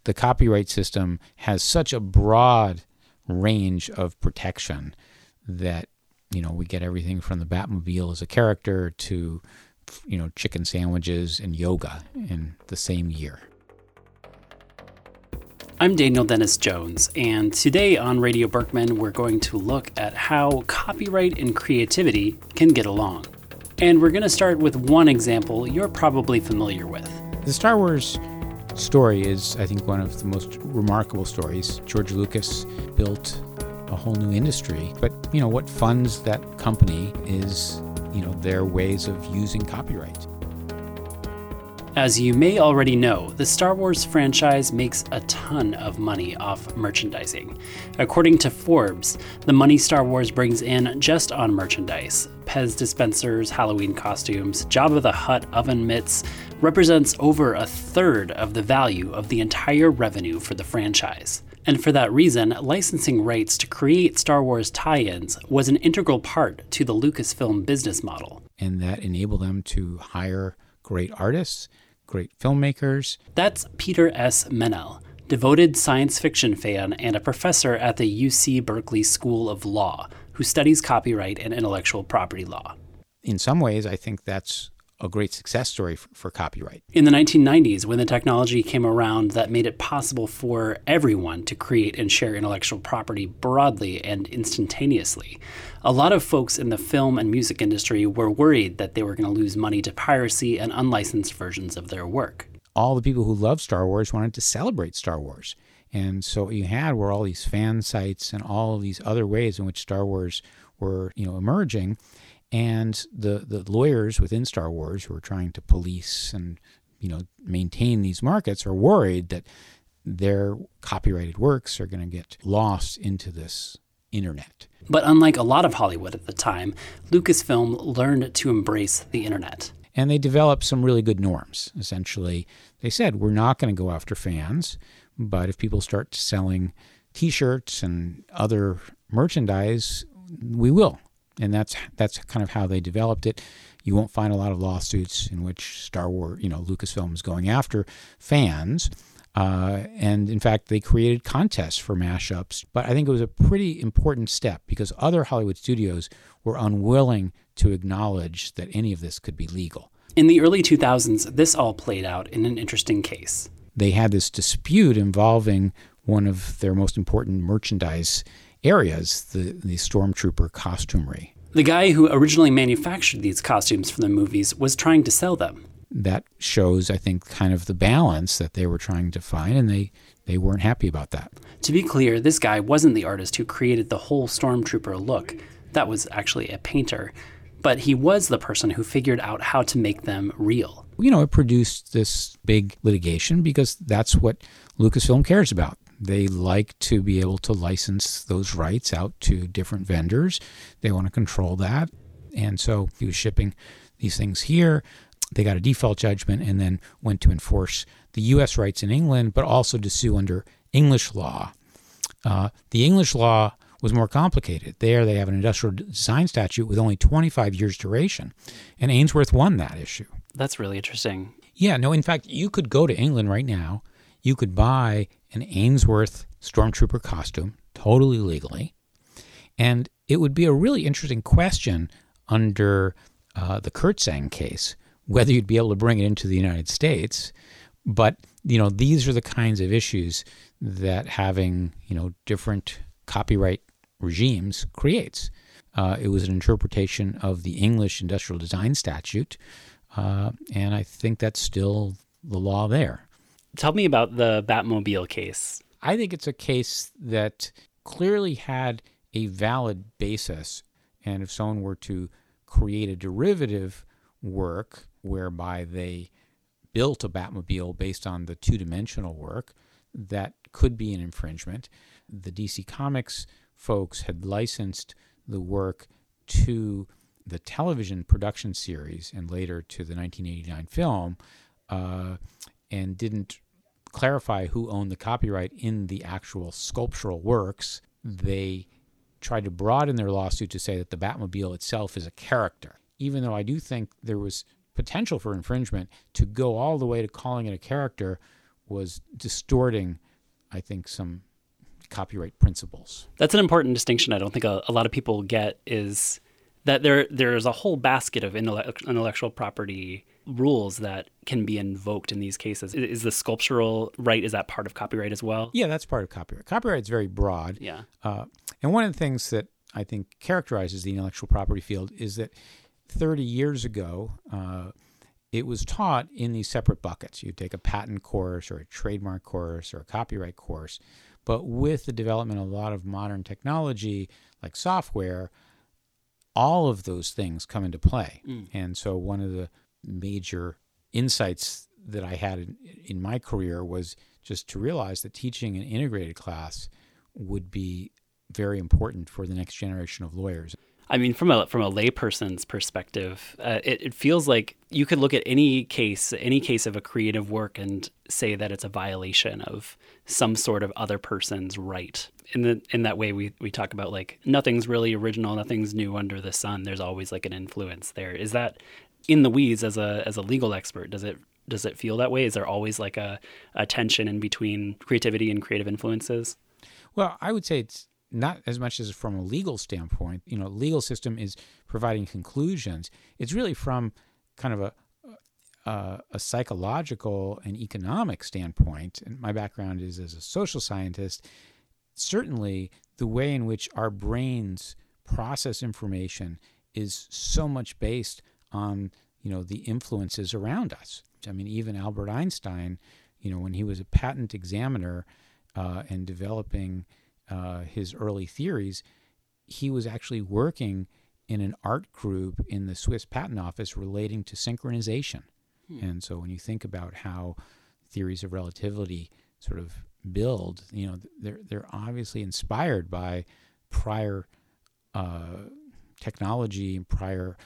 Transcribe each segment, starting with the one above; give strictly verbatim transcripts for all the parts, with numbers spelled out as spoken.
the copyright system has such a broad range of protection that, you know, we get everything from the Batmobile as a character to, you know, chicken sandwiches and yoga in the same year. I'm Daniel Dennis Jones, and today on Radio Berkman, we're going to look at how copyright and creativity can get along. And we're going to start with one example you're probably familiar with. The Star Wars story is, I think, one of the most remarkable stories. George Lucas built a whole new industry, but, you know, what funds that company is, you know, their ways of using copyright. As you may already know, the Star Wars franchise makes a ton of money off merchandising. According to Forbes, the money Star Wars brings in just on merchandise, Pez dispensers, Halloween costumes, Jabba the Hutt oven mitts, represents over a third of the value of the entire revenue for the franchise. And for that reason, licensing rights to create Star Wars tie-ins was an integral part to the Lucasfilm business model. And that enabled them to hire great artists, great filmmakers. That's Peter S. Menell, devoted science fiction fan and a professor at the U C Berkeley School of Law, who studies copyright and intellectual property law. In some ways, I think that's a great success story for, for copyright. In the nineteen nineties, when the technology came around that made it possible for everyone to create and share intellectual property broadly and instantaneously, a lot of folks in the film and music industry were worried that they were going to lose money to piracy and unlicensed versions of their work. All the people who loved Star Wars wanted to celebrate Star Wars. And so what you had were all these fan sites and all of these other ways in which Star Wars were, you know, emerging. And the, the lawyers within Star Wars who are trying to police and, you know, maintain these markets are worried that their copyrighted works are going to get lost into this internet. But unlike a lot of Hollywood at the time, Lucasfilm learned to embrace the internet. And they developed some really good norms. Essentially, they said, we're not going to go after fans, but if people start selling T-shirts and other merchandise, we will. And that's that's kind of how they developed it. You won't find a lot of lawsuits in which Star Wars, you know, Lucasfilm is going after fans. Uh, and in fact, they created contests for mashups. But I think it was a pretty important step because other Hollywood studios were unwilling to acknowledge that any of this could be legal. In the early two thousands, this all played out in an interesting case. They had this dispute involving one of their most important merchandise areas, the, the Stormtrooper costumery. The guy who originally manufactured these costumes for the movies was trying to sell them. That shows, I think, kind of the balance that they were trying to find, and they, they weren't happy about that. To be clear, this guy wasn't the artist who created the whole Stormtrooper look. That was actually a painter. But he was the person who figured out how to make them real. You know, it produced this big litigation because that's what Lucasfilm cares about. They like to be able to license those rights out to different vendors. They want to control that. And so he was shipping these things here. They got a default judgment and then went to enforce the U S rights in England, but also to sue under English law. Uh, the English law was more complicated. There they have an industrial design statute with only twenty-five years duration. And Ainsworth won that issue. That's really interesting. Yeah, no, in fact, you could go to England right now. You could buy an Ainsworth Stormtrooper costume totally legally. And it would be a really interesting question under uh, the Kurtzang case, whether you'd be able to bring it into the United States. But, you know, these are the kinds of issues that having, you know, different copyright regimes creates. Uh, it was an interpretation of the English industrial design statute, uh, and I think that's still the law there. Tell me about the Batmobile case. I think it's a case that clearly had a valid basis, and if someone were to create a derivative work whereby they built a Batmobile based on the two-dimensional work, that could be an infringement. The D C Comics folks had licensed the work to the television production series and later to the nineteen eighty-nine film, uh, and didn't clarify who owned the copyright in the actual sculptural works. They tried to broaden their lawsuit to say that the Batmobile itself is a character, even though I do think there was potential for infringement to go all the way to calling it a character was distorting, I think, some copyright principles. That's an important distinction I don't think a, a lot of people get, is that there there's a whole basket of intellect, intellectual property rules that can be invoked in these cases. Is, is the sculptural right, is that part of copyright as well? Yeah, that's part of copyright. Copyright is very broad. Yeah. Uh, and one of the things that I think characterizes the intellectual property field is that thirty years ago, uh, it was taught in these separate buckets. You take a patent course or a trademark course or a copyright course. But with the development of a lot of modern technology like software, all of those things come into play. Mm. And so one of the major insights that I had in, in my career was just to realize that teaching an integrated class would be very important for the next generation of lawyers. I mean, from a from a layperson's perspective, uh, it, it feels like you could look at any case, any case of a creative work and say that it's a violation of some sort of other person's right. In the in that way, we, we talk about like nothing's really original, nothing's new under the sun. There's always like an influence there. Is that in the weeds as a as a legal expert? Does it does it feel that way? Is there always like a, a tension in between creativity and creative influences? Well, I would say it's not as much as from a legal standpoint. You know, legal system is providing conclusions. It's really from kind of a, a a psychological and economic standpoint. And my background is as a social scientist. Certainly, the way in which our brains process information is so much based on, you know, the influences around us. I mean, even Albert Einstein, you know, when he was a patent examiner uh, and developing Uh, his early theories, he was actually working in an art group in the Swiss Patent Office relating to synchronization. Hmm. And so when you think about how theories of relativity sort of build, you know, they're they're obviously inspired by prior uh, technology and prior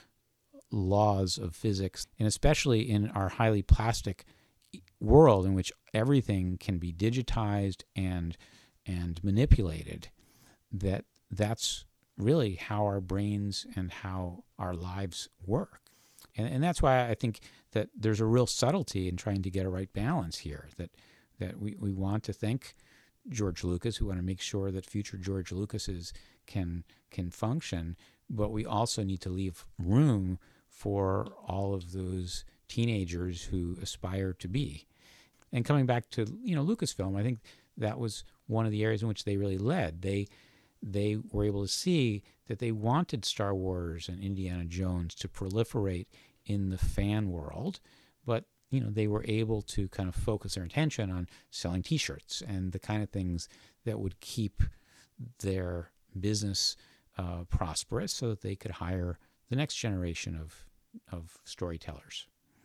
laws of physics, and especially in our highly plastic world in which everything can be digitized and and manipulated, that that's really how our brains and how our lives work. And, and that's why I think that there's a real subtlety in trying to get a right balance here, that that we, we want to thank George Lucas, we want to make sure that future George Lucases can can function, but we also need to leave room for all of those teenagers who aspire to be. And coming back to, you know, Lucasfilm, I think that was one of the areas in which they really led. They they were able to see that they wanted Star Wars and Indiana Jones to proliferate in the fan world, but you know they were able to kind of focus their attention on selling T-shirts and the kind of things that would keep their business uh, prosperous, so that they could hire the next generation of of storytellers.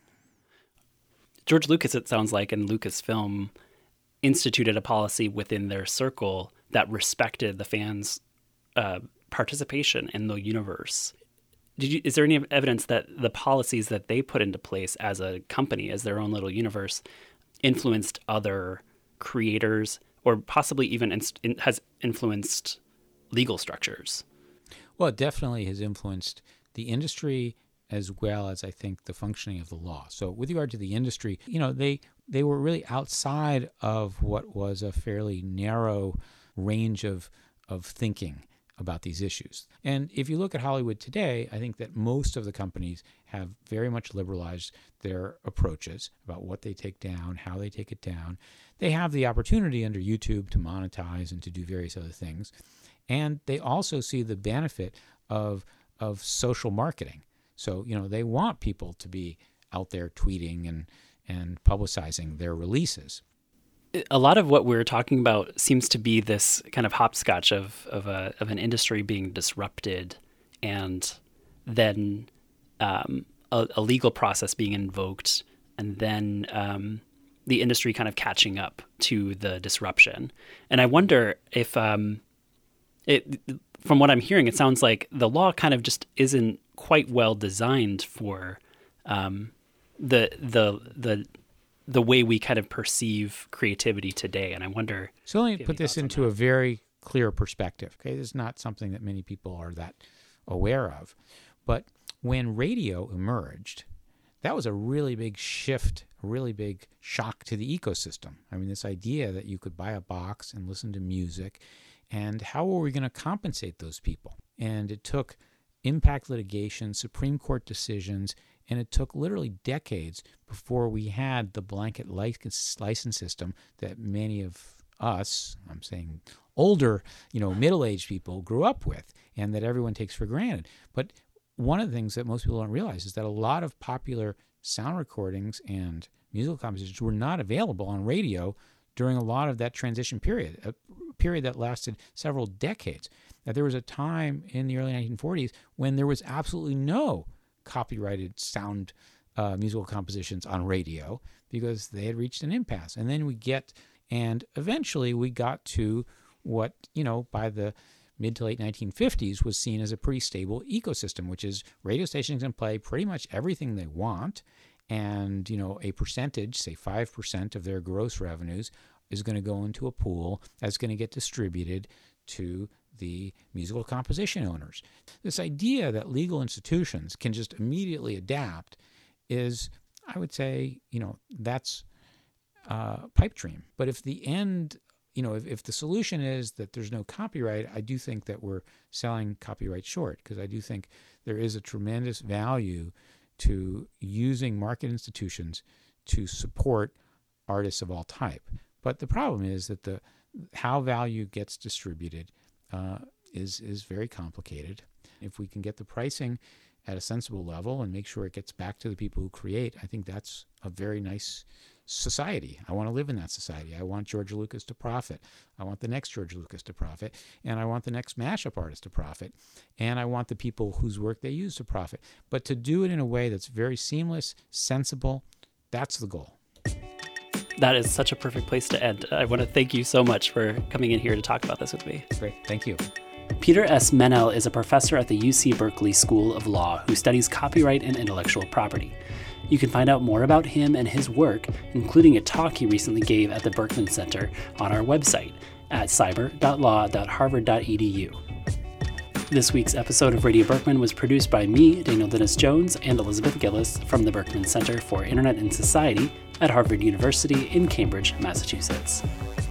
George Lucas, it sounds like, and Lucasfilm instituted a policy within their circle that respected the fans' uh, participation in the universe. Did you, is there any evidence that the policies that they put into place as a company, as their own little universe, influenced other creators, or possibly even in, in, has influenced legal structures? Well, it definitely has influenced the industry as well as, I think, the functioning of the law. So with regard to the industry, you know, they they were really outside of what was a fairly narrow range of of thinking about these issues. And if you look at Hollywood today, I think that most of the companies have very much liberalized their approaches about what they take down, how they take it down. They have the opportunity under YouTube to monetize and to do various other things. And they also see the benefit of of social marketing. So, you know, they want people to be out there tweeting and, and publicizing their releases. A lot of what we're talking about seems to be this kind of hopscotch of of, a, of an industry being disrupted, and then um, a, a legal process being invoked, and then um, the industry kind of catching up to the disruption. And I wonder if, um, it, from what I'm hearing, it sounds like the law kind of just isn't quite well designed for um, the the the the way we kind of perceive creativity today. And I wonder. So let me put this into a very clear perspective. Okay, this is not something that many people are that aware of, but when radio emerged, that was a really big shift, a really big shock to the ecosystem. I mean, this idea that you could buy a box and listen to music, and how were we going to compensate those people? And it took impact litigation, Supreme Court decisions, and it took literally decades before we had the blanket license, license system that many of us, I'm saying older, you know, middle-aged people grew up with, and that everyone takes for granted. But one of the things that most people don't realize is that a lot of popular sound recordings and musical compositions were not available on radio during a lot of that transition period, a period that lasted several decades. That there was a time in the early nineteen forties when there was absolutely no copyrighted sound uh, musical compositions on radio because they had reached an impasse. And then we get, and eventually we got to what, you know, by the mid to late nineteen fifties was seen as a pretty stable ecosystem, which is radio stations can play pretty much everything they want. And, you know, a percentage, say five percent of their gross revenues is going to go into a pool that's going to get distributed to the musical composition owners. This idea that legal institutions can just immediately adapt is, I would say, you know, that's uh, pipe dream. But if the end, you know, if, if the solution is that there's no copyright, I do think that we're selling copyright short, because I do think there is a tremendous value to using market institutions to support artists of all type. But the problem is that the how value gets distributed uh, is is very complicated. If we can get the pricing at a sensible level and make sure it gets back to the people who create, I think that's a very nice society. I want to live in that society. I want George Lucas to profit. I want the next George Lucas to profit. And I want the next mashup artist to profit. And I want the people whose work they use to profit. But to do it in a way that's very seamless, sensible, that's the goal. That is such a perfect place to end. I want to thank you so much for coming in here to talk about this with me. Great. Thank you. Peter S. Menell is a professor at the U C Berkeley School of Law who studies copyright and intellectual property. You can find out more about him and his work, including a talk he recently gave at the Berkman Center, on our website at cyber dot law dot harvard dot e d u. This week's episode of Radio Berkman was produced by me, Daniel Dennis Jones, and Elizabeth Gillis from the Berkman Center for Internet and Society at Harvard University in Cambridge, Massachusetts.